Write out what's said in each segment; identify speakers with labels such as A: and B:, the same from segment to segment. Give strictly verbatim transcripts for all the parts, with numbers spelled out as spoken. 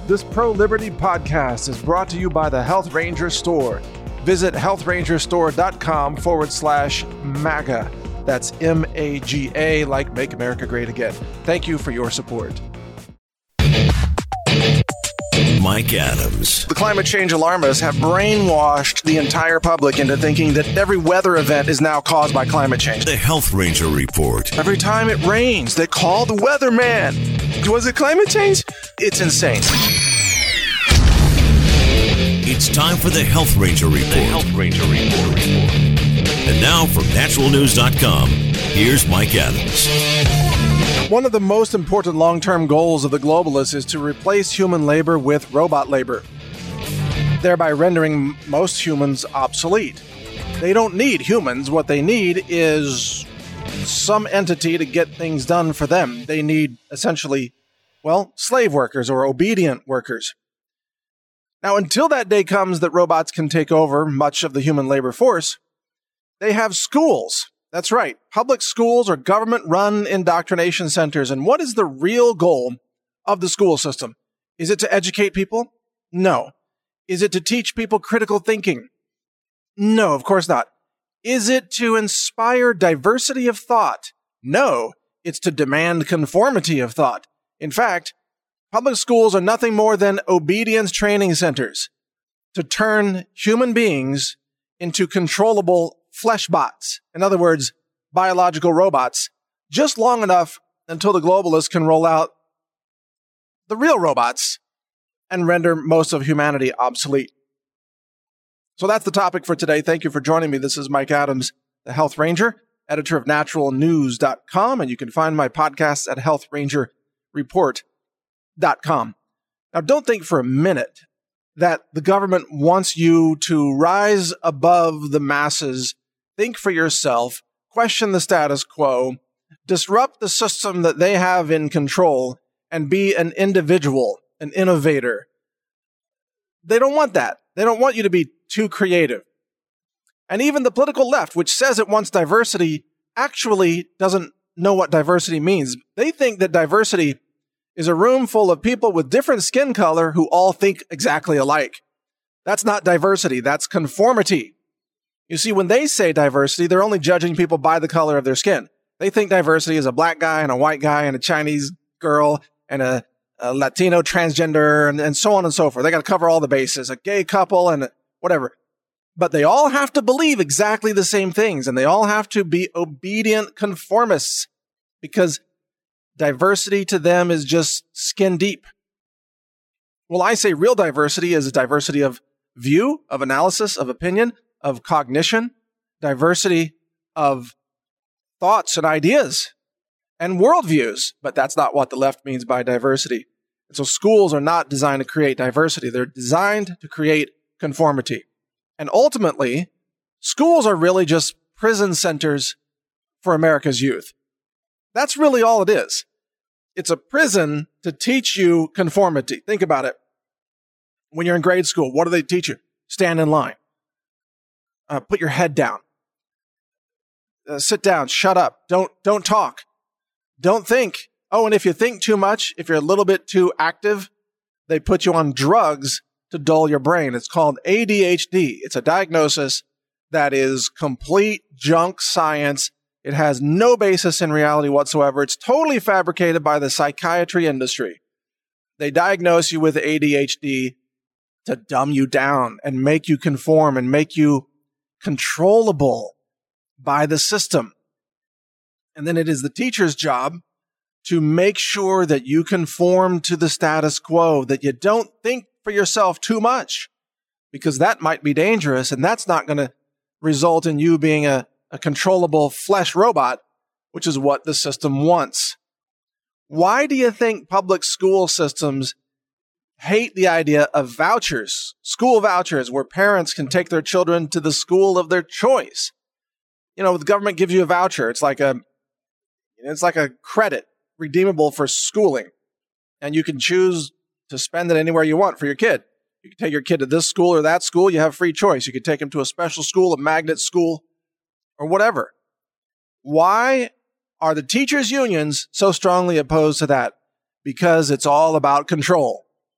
A: This pro-liberty podcast is brought to you by the Health Ranger Store. Visit healthrangerstore.com forward slash MAGA. That's M A G A, like Make America Great Again. Thank you for your support.
B: Mike Adams.
A: The climate change alarmists have brainwashed the entire public into thinking that every weather event is now caused by climate change.
B: The Health Ranger Report.
A: Every time it rains, they call the weatherman. Was it climate change? It's insane.
B: It's time for the Health Ranger Report. The Health Ranger Report. And now from natural news dot com, here's Mike Adams.
A: One of the most important long-term goals of the globalists is to replace human labor with robot labor, thereby rendering most humans obsolete. They don't need humans. What they need is some entity to get things done for them. They need, essentially, well, slave workers or obedient workers. Now, until that day comes that robots can take over much of the human labor force, they have schools. That's right. Public schools or government-run indoctrination centers. And what is the real goal of the school system? Is it to educate people? No. Is it to teach people critical thinking? No, of course not. Is it to inspire diversity of thought? No. It's to demand conformity of thought. In fact, public schools are nothing more than obedience training centers to turn human beings into controllable flesh bots. In other words, biological robots, just long enough until the globalists can roll out the real robots and render most of humanity obsolete. So that's the topic for today. Thank you for joining me. This is Mike Adams, the Health Ranger, editor of natural news dot com, and you can find my podcasts at health ranger report dot com. Now, don't think for a minute that the government wants you to rise above the masses, think for yourself, question the status quo, disrupt the system that they have in control, and be an individual, an innovator. They don't want that. They don't want you to be too creative. And even the political left, which says it wants diversity, actually doesn't know what diversity means. They think that diversity is a room full of people with different skin color who all think exactly alike. That's not diversity. That's conformity. You see, when they say diversity, they're only judging people by the color of their skin. They think diversity is a black guy and a white guy and a Chinese girl and a, a Latino transgender and, and so on and so forth. They got to cover all the bases, a gay couple and whatever. But they all have to believe exactly the same things, and they all have to be obedient conformists because diversity to them is just skin deep. Well, I say real diversity is a diversity of view, of analysis, of opinion, of cognition, diversity of thoughts and ideas and worldviews. But that's not what the left means by diversity. And so schools are not designed to create diversity. They're designed to create conformity. And ultimately, schools are really just prison centers for America's youth. That's really all it is. It's a prison to teach you conformity. Think about it. When you're in grade school, what do they teach you? Stand in line. Uh, put your head down. Uh, sit down. Shut up. Don't, don't talk. Don't think. Oh, and if you think too much, if you're a little bit too active, they put you on drugs to dull your brain. It's called A D H D. It's a diagnosis that is complete junk science. It has no basis in reality whatsoever. It's totally fabricated by the psychiatry industry. They diagnose you with A D H D to dumb you down and make you conform and make you controllable by the system. And then it is the teacher's job to make sure that you conform to the status quo, that you don't think for yourself too much, because that might be dangerous, and that's not going to result in you being a a controllable flesh robot, which is what the system wants. Why do you think public school systems hate the idea of vouchers, school vouchers, where parents can take their children to the school of their choice? You know, the government gives you a voucher. It's like a, it's like a credit redeemable for schooling, and you can choose to spend it anywhere you want for your kid. You can take your kid to this school or that school. You have free choice. You could take them to a special school, a magnet school, or whatever. Why are the teachers' unions so strongly opposed to that? Because it's all about control.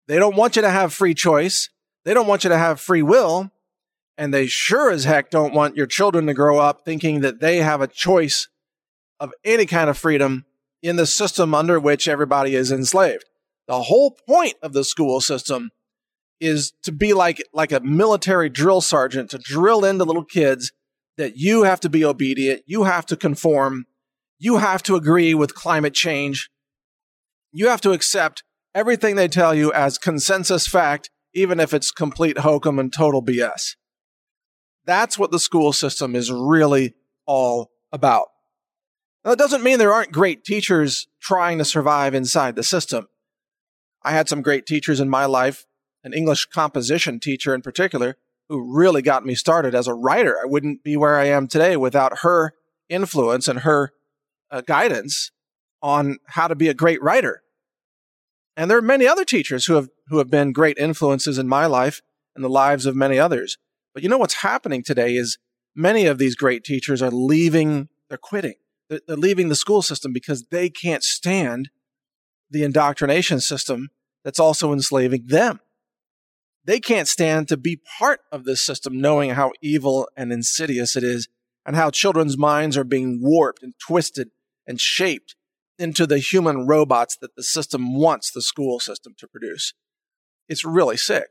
A: They don't want you to have free choice. They don't want you to have free will. And they sure as heck don't want your children to grow up thinking that they have a choice of any kind of freedom in the system under which everybody is enslaved. The whole point of the school system is to be like, like a military drill sergeant, to drill into little kids that you have to be obedient, you have to conform, you have to agree with climate change, you have to accept everything they tell you as consensus fact, even if it's complete hokum and total B S. That's what the school system is really all about. Now, it doesn't mean there aren't great teachers trying to survive inside the system. I had some great teachers in my life, an English composition teacher in particular, who really got me started as a writer. I wouldn't be where I am today without her influence and her uh, guidance on how to be a great writer. And there are many other teachers who have who have been great influences in my life and the lives of many others. But you know what's happening today is many of these great teachers are leaving, they're quitting. They're, they're leaving the school system because they can't stand the indoctrination system that's also enslaving them. They can't stand to be part of this system, knowing how evil and insidious it is and how children's minds are being warped and twisted and shaped into the human robots that the system wants the school system to produce. It's really sick.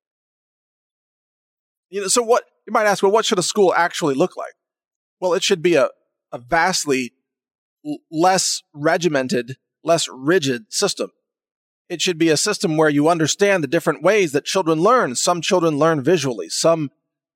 A: You know, so what, you might ask, well, what should a school actually look like? Well, it should be a, a vastly l- less regimented, less rigid system. It should be a system where you understand the different ways that children learn. Some children learn visually. Some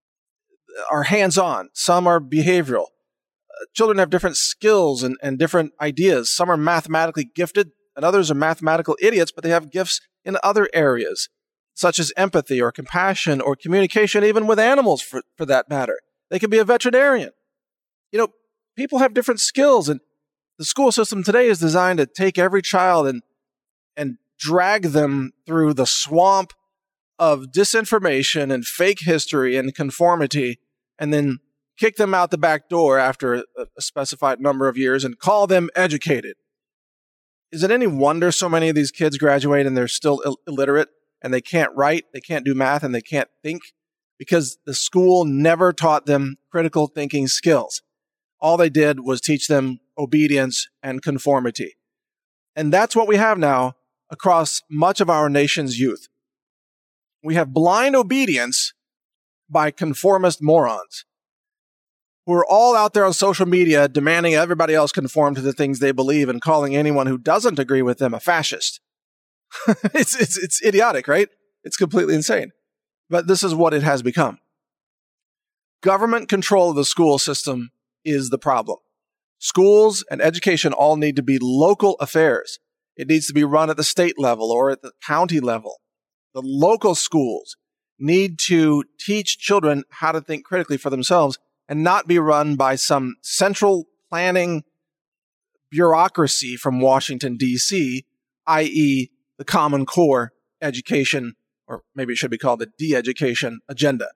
A: are hands-on. Some are behavioral. Uh, children have different skills and, and different ideas. Some are mathematically gifted, and others are mathematical idiots, but they have gifts in other areas, such as empathy or compassion or communication, even with animals for, for that matter. They can be a veterinarian. You know, people have different skills, and the school system today is designed to take every child and and drag them through the swamp of disinformation and fake history and conformity, and then kick them out the back door after a, a specified number of years and call them educated. Is it any wonder so many of these kids graduate and they're still Ill- illiterate and they can't write, they can't do math, and they can't think? Because the school never taught them critical thinking skills. All they did was teach them obedience and conformity. And that's what we have now across much of our nation's youth. We have blind obedience by conformist morons who are all out there on social media demanding everybody else conform to the things they believe and calling anyone who doesn't agree with them a fascist. it's, it's, it's idiotic, right? It's completely insane. But this is what it has become. Government control of the school system is the problem. Schools and education all need to be local affairs. It needs to be run at the state level or at the county level. The local schools need to teach children how to think critically for themselves and not be run by some central planning bureaucracy from Washington, D C, that is the Common Core education, or maybe it should be called the de-education agenda.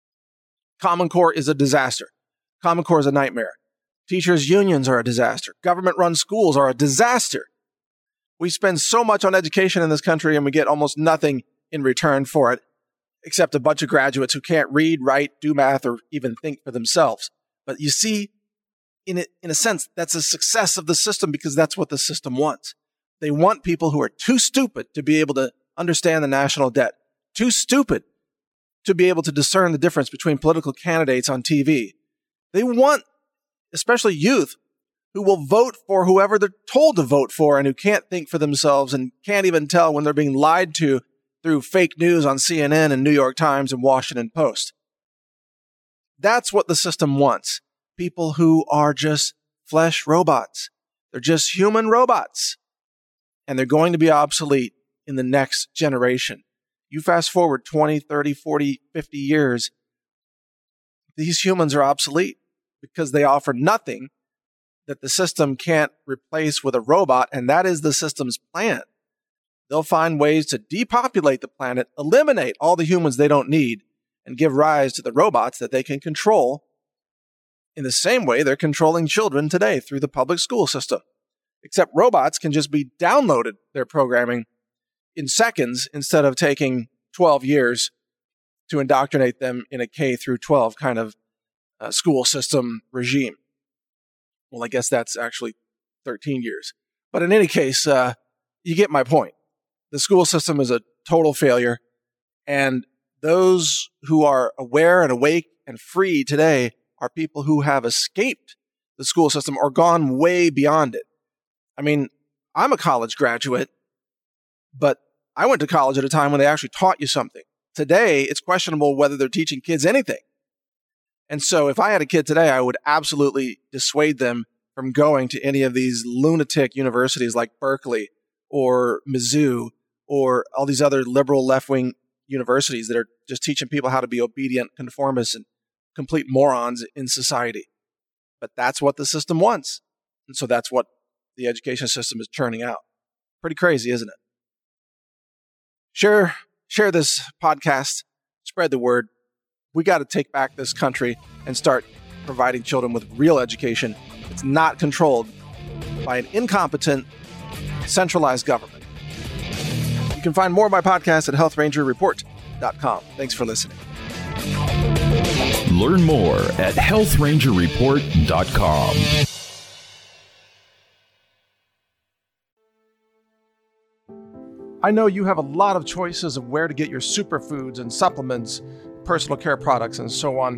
A: Common Core is a disaster. Common Core is a nightmare. Teachers' unions are a disaster. Government-run schools are a disaster. We spend so much on education in this country and we get almost nothing in return for it, except a bunch of graduates who can't read, write, do math, or even think for themselves. But you see, in a, in a sense, that's a success of the system because that's what the system wants. They want people who are too stupid to be able to understand the national debt, too stupid to be able to discern the difference between political candidates on T V. They want, especially youth, who will vote for whoever they're told to vote for and who can't think for themselves and can't even tell when they're being lied to through fake news on C N N and New York Times and Washington Post. That's what the system wants. People who are just flesh robots. They're just human robots. And they're going to be obsolete in the next generation. You fast forward twenty, thirty, forty, fifty years, these humans are obsolete because they offer nothing that the system can't replace with a robot, and that is the system's plan. They'll find ways to depopulate the planet, eliminate all the humans they don't need, and give rise to the robots that they can control in the same way they're controlling children today through the public school system. Except robots can just be downloaded, their programming, in seconds instead of taking twelve years to indoctrinate them in a K through twelve kind of uh, school system regime. Well, I guess that's actually thirteen years. But in any case, uh, you get my point. The school system is a total failure, and those who are aware and awake and free today are people who have escaped the school system or gone way beyond it. I mean, I'm a college graduate, but I went to college at a time when they actually taught you something. Today, it's questionable whether they're teaching kids anything. And so if I had a kid today, I would absolutely dissuade them from going to any of these lunatic universities like Berkeley or Mizzou or all these other liberal left-wing universities that are just teaching people how to be obedient conformists and complete morons in society. But that's what the system wants. And so that's what the education system is churning out. Pretty crazy, isn't it? Share, share this podcast, spread the word. We got to take back this country and start providing children with real education. It's not controlled by an incompetent, centralized government. You can find more of my podcast at health ranger report dot com. Thanks for listening.
C: Learn more at health ranger report dot com.
A: I know you have a lot of choices of where to get your superfoods and supplements, personal care products, and so on.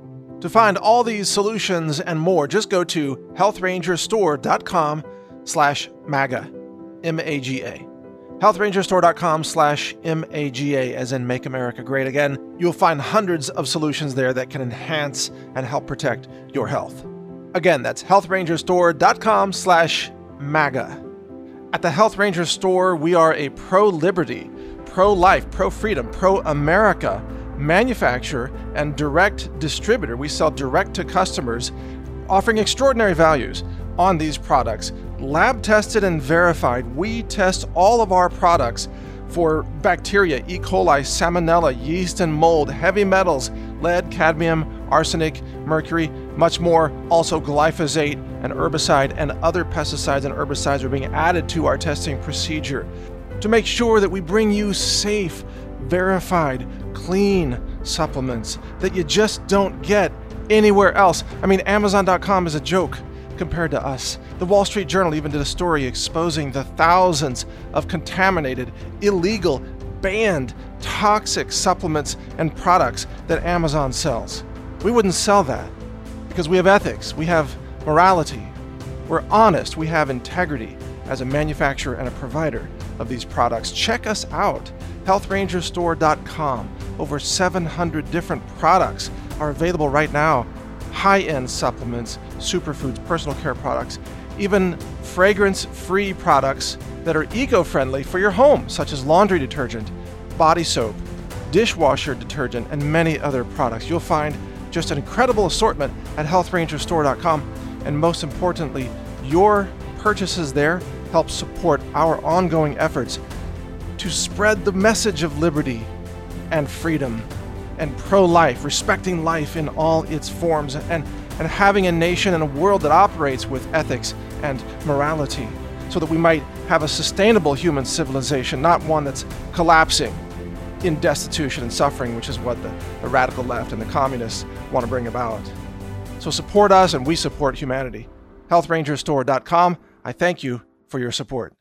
A: To find all these solutions and more, just go to health ranger store dot com slash MAGA, M A G A. health ranger store dot com slash M A G A, as in Make America Great Again. You'll find hundreds of solutions there that can enhance and help protect your health. Again, that's health ranger store dot com slash MAGA. At the Health Ranger Store, we are a pro-liberty, pro-life, pro-freedom, pro-America manufacturer and direct distributor. We sell direct to customers, offering extraordinary values on these products. Lab tested and verified. We test all of our products for bacteria, E. coli, salmonella, yeast and mold, heavy metals, lead, cadmium, arsenic, mercury, much more. Also glyphosate, an herbicide, and other pesticides and herbicides are being added to our testing procedure to make sure that we bring you safe, verified, clean supplements that you just don't get anywhere else. I mean, Amazon dot com is a joke compared to us. The Wall Street Journal even did a story exposing the thousands of contaminated, illegal, banned, toxic supplements and products that Amazon sells. We wouldn't sell that because we have ethics, we have morality, we're honest, we have integrity as a manufacturer and a provider of these products. Check us out, health ranger store dot com. Over seven hundred different products are available right now. High-end supplements, superfoods, personal care products, even fragrance-free products that are eco-friendly for your home, such as laundry detergent, body soap, dishwasher detergent, and many other products. You'll find just an incredible assortment at health ranger store dot com. And most importantly, your purchases there help support our ongoing efforts to spread the message of liberty and freedom and pro-life, respecting life in all its forms, and, and having a nation and a world that operates with ethics and morality so that we might have a sustainable human civilization, not one that's collapsing in destitution and suffering, which is what the, the radical left and the communists want to bring about. So support us and we support humanity. health ranger store dot com. I thank you for your support.